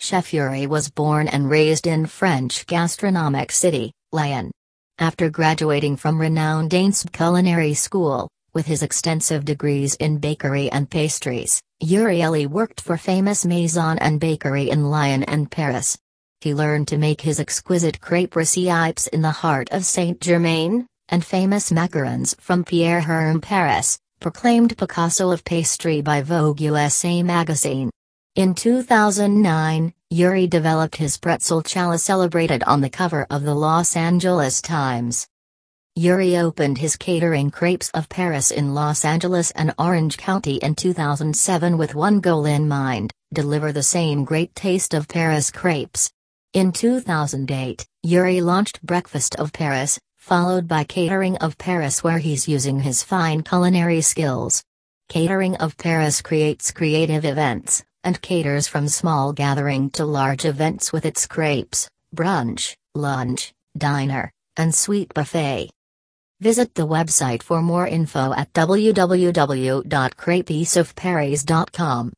chef Yuri was born and raised in French gastronomic city, Lyon. After graduating from renowned Dainst Culinary School, with his extensive degrees in bakery and pastries, Urieli worked for famous Maison and Bakery in Lyon and Paris. He learned to make his exquisite crêpe recipes in the heart of Saint-Germain, and famous macarons from Pierre Hermé Paris, proclaimed Picasso of pastry by Vogue USA magazine. In 2009, Yuri developed his pretzel challenge celebrated on the cover of the Los Angeles Times. Yuri opened his catering Crepes of Paris in Los Angeles and Orange County in 2007 with one goal in mind: deliver the same great taste of Paris crepes. In 2008, Yuri launched Breakfast of Paris, followed by Catering of Paris, where he's using his fine culinary skills. Catering of Paris creates creative events, and caters from small gathering to large events with its crepes, brunch, lunch, diner, and sweet buffet. Visit the website for more info at www.crepesofparis.com.